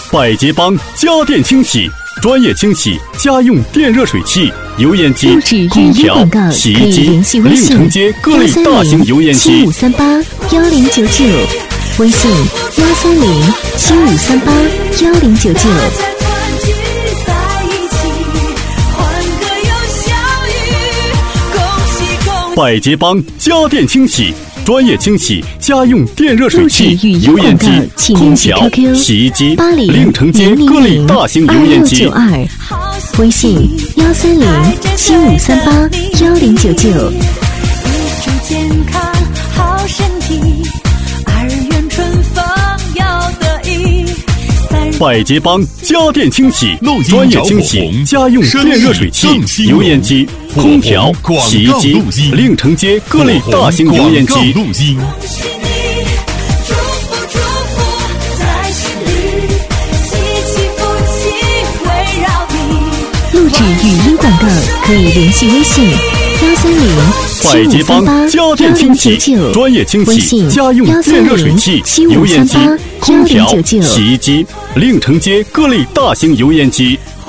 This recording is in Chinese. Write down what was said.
百洁帮家电清洗，专业清洗家用电热水器、油烟机、空调、洗衣机，另承接各类大型油烟机。 75381099，微信13075381099。 百洁帮家电清洗，专业清洗家用电热水器、油烟机、空调、洗衣机，另承接各类大型油烟机。 微信13075381099。 健康好身体，2元春风要得意。 百洁帮家电清洗，专业清洗家用电热水器、油烟机、空调、洗衣机，另承接各类大型油烟机。 录制语音广告可以联系微信百洁帮家电清洗，专业清洗家用电热水器、油烟机、空调、洗衣机，另承接各类大型油烟机。